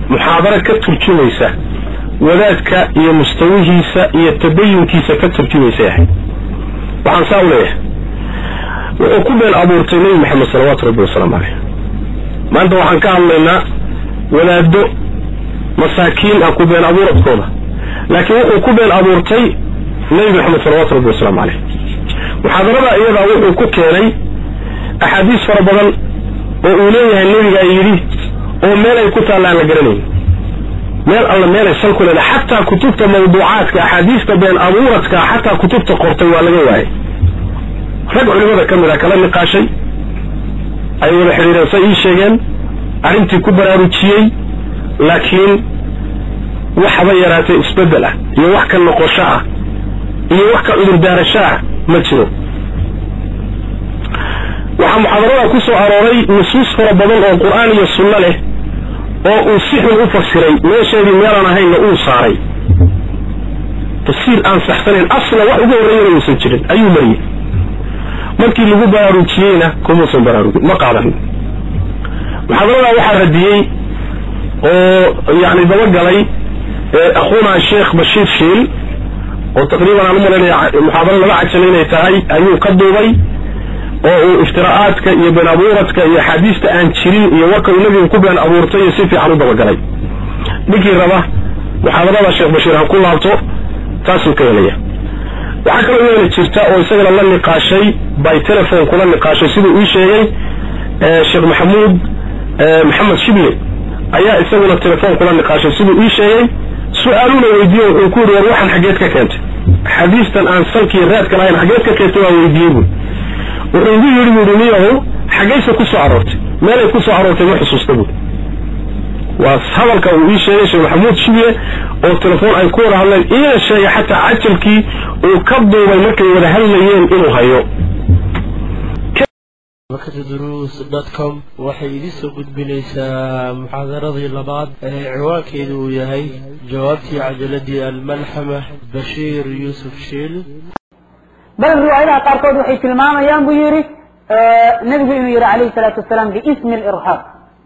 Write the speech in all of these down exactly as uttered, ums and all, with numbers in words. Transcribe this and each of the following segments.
محاضرة كترجميسة وذاتك هي مستويهيسة هي تبينكيسة كترجميسة وعن ساوليه وكل الأبورتين محمد صلوات ربي وسلام عليه ما أنت وحن كان لنا ولا الدو مساكين أكو بين أبورت كولا لكن وكل الأبورتين نبي محمد صلوات ربي وسلام عليه محاضرة أيضا وكل كيري أحاديث فربضا وأوليها النبي قايري وميلا يكوتا الله نقرني ميل الله ميلا يسلكوا لنا حتى كتبت موضوعات كأحاديث بين أبورتك حتى كتبت قرطي ولا جواي رجعوا لماذا كمل كلام نقاشي أيوة الحريرة سيء شيئا أرنتي كبر أروتشي لكن وحضيرات اسبدلة يوحك النقوشاء يوحك عذر دارشاء مجنو وحا محاضرة كسو أروري نصوص فربضان أو القرآن يصلنا له أو أصيح أفسري ليش هذه ميرانا هاي نقول صاري تصير أنصح سنين أصلا وحده ورئينا يسجلين أي مريء markii lagu baraarujiyayna kuma soo baraarujin ma qaadan محاضرة واحد رديي يعني دبقلي أخونا الشيخ بشير شيل وتقريبا أنا مولاني محاضرة لبعد سنين يتهي أيو قدوبي وافتراءاتك يا بنابورتك يا حديثك أن تشيرين يا وكا النبي وكبه أن أبورتي يسيفي حلو دبقلي بكي ربا محاضرة الشيخ بشير هنقول لابتو تاسو كيلية وحكا لنا تشيرتا ويساقل الله نقاشي باي تلفون كلا نقاشي سيدو إيشيغي الشيخ محمود محمد شبلي ayaa isaguna telefoon kula niqaashay sidoo ii sheegay su'aaluna weydiiyay oo ku yiri waxan xageed ka keentay xadiistan aan salkii raad ka lahayn xageed ka keentay waa weydiiyay wuxuu ugu yiri mudaniyahu xageeysa ku soo aroortay meelay ku soo aroortay ma xusuusta buu waa hadalka uu ii sheegay Sheekh Maxamuud Shibiye oo telefoon ay ku wada hadleen ii sheegay xataa ajalkii uu ka duubay markay wada hadlayeen inuu hayo مكتب دروس دوت كوم waxay idin soo gudbinaysaa muxaadaradii labaad ee ciwaankeedu yahay jawaabtii cajaladii al-malhama Bashiir Yusuf Shiil bal riwaayadaha qaarkood waxay tilmaamayaan buu yiri nabigu inuu yiri alayhi salatu wasalaam bi ism al-irhab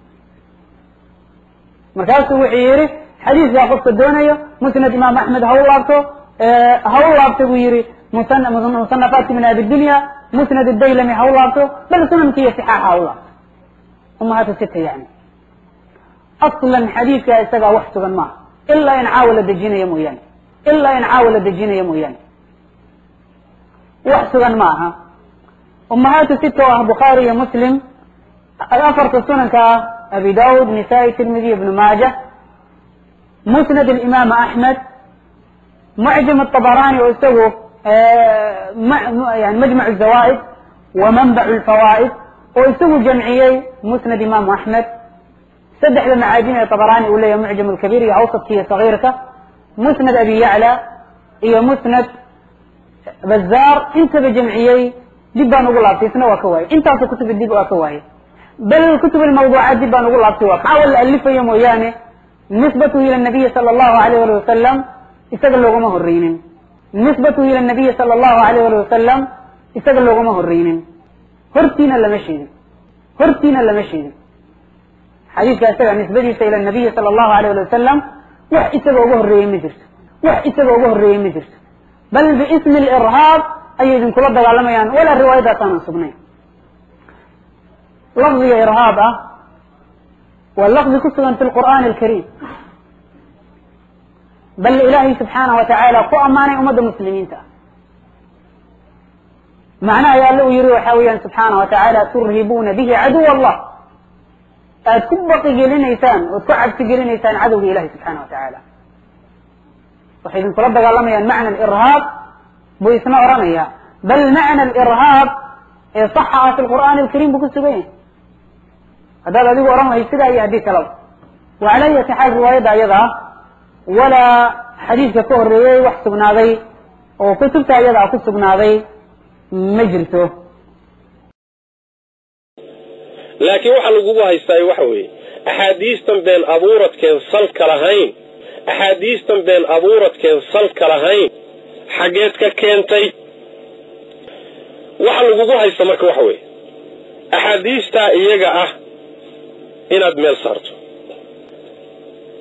markaasuu wuxuu yiri xadiiska qofka doonayo musnad imaam ahmed ha u laabto ha u laabto buu yiri musannafat min ad-dunya مسند الديلمي حولته بل سنن كي صحاح حوله أمهات الستة يعني أصلا حديث يستقى وحسبا ما إلا إن عاول الدجين يمويان إلا إن عاول الدجين يمويان وحسبا ما أمهات الستة وبخاري مسلم الأفرق السنن كأبي داود نسائي ترمذي ابن ماجه مسند الإمام أحمد معجم الطبراني واستوى آه يعني مجمع الزوائد ومنبع الفوائد ويسوي جمعيي مسند إمام أحمد سدح للمعاجين الطبراني ولا يا معجم الكبير يا أوسط هي صغيرة مسند أبي يعلى هي مسند بزار انت بجمعيي دبان نقول لابتي سنة وكواي انت في كتب الدب وكواي بل كتب الموضوعات دبان نقول لابتي وكواي حاول ألفه يوم ويانه نسبته إلى النبي صلى الله عليه وسلم استغلوا غمه الرينين نسبته إلى النبي صلى الله عليه وسلم استغلوا غمه الرينين هرتين لما شيء هرتين لما شيء حديث كاسر نسبته إلى النبي صلى الله عليه وسلم وح استغلوا غمه الرين مجرس وح استغلوا غمه الرين مجرس بل باسم الإرهاب أيضا كل هذا على ميان ولا الرواية كانوا سبنين لفظ إرهاب واللفظ كسرا في القرآن الكريم بل إلهي سبحانه وتعالى قو أماني أمد المسلمين تا معناه يا الله يروي حويا سبحانه وتعالى ترهبون به عدو الله أتكبق جلين إيسان وتكعب تجلين إيسان عدو إلهي سبحانه وتعالى وحيث انت قال لما معنى الإرهاب بيسمع رميا بل معنى الإرهاب صحها في القرآن الكريم بكل سبين هذا الذي هو رمى يستدعي يهديك له وعلي تحال رواية أيضا ولا حديث كفور رواية وحسبنا ذي وكتبت أيضا وكتبنا ذي مجلسه لكن waxa lagu haystaa waxa weey ahadiistan been abuuradkeen salka lahayn ahadiistan been abuuradkeen salka lahayn xageed ka keentay waxa lagu haystaa marka waxa weey ahadiista iyaga ah inaad meel saarto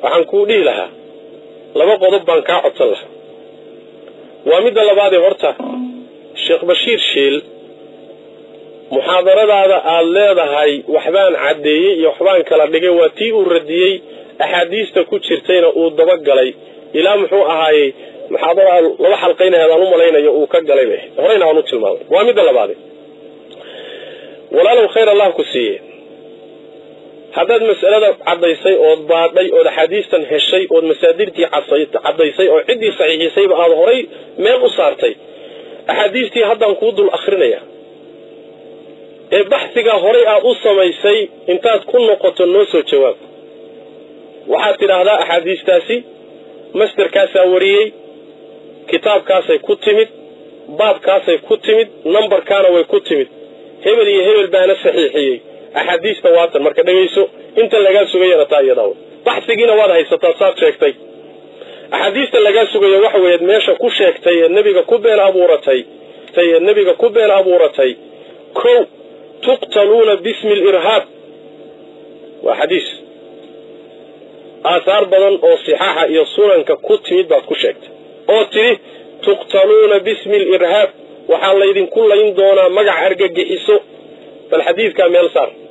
waxaan kuu dhihi lahaa laba qodob baan kaa codsan lahaa. waa midda labaadee horta sheekh bashiir shiil muxaadaradaada aad leedahay waxbaan caddeeyey iyo waxbaan kala dhigay waa tii uu radiyey axaadiista ku jirtayna uu dabagalay ilaa muxuu ahaayey muxaadara laba xalqaynaheed aan u malaynayo uu ka galay bay horeyna aan u tilmaamay. waa midda labaade walaalow khayr allah ku siiye haddaad mas'alada caddaysay ood baadhay ood axaadiistan heshay ood masaadirtii caddaysay oo ciddii saxiixisayba aad horay meel u saartay axaadiistii haddaan kuu dul akrinaya ee baxsiga horay aad u samaysay intaad ku noqoto noo soo jawaab. waxaad tidhaahdaa axaadiistaasi masderkaasaa wariyey, kitaabkaasay ku timid, baabkaasay ku timid, nambarkaana way ku timid, hebel iyo hebel baana saxiixiyey, axaadiista waatan marka dhegayso inta lagaa sugayana taa iyadaw baxsigiina waad haysataa saad sheegtay. axaadiista lagaa sugayo waxa weeye meesha ku sheegtay ee nebiga ku been abuuratay ee nebiga ku been abuuratay kow tuqtaluuna bismi alirhaab waa xadiis aasaar badan oo sixaaxa iyo sunanka ku timid baad ku sheegtay oo tidhi tuqtaluuna bismi alirhaab waxaa laydinku layn doonaa magac argagixiso bal xadiidkaa meel saar.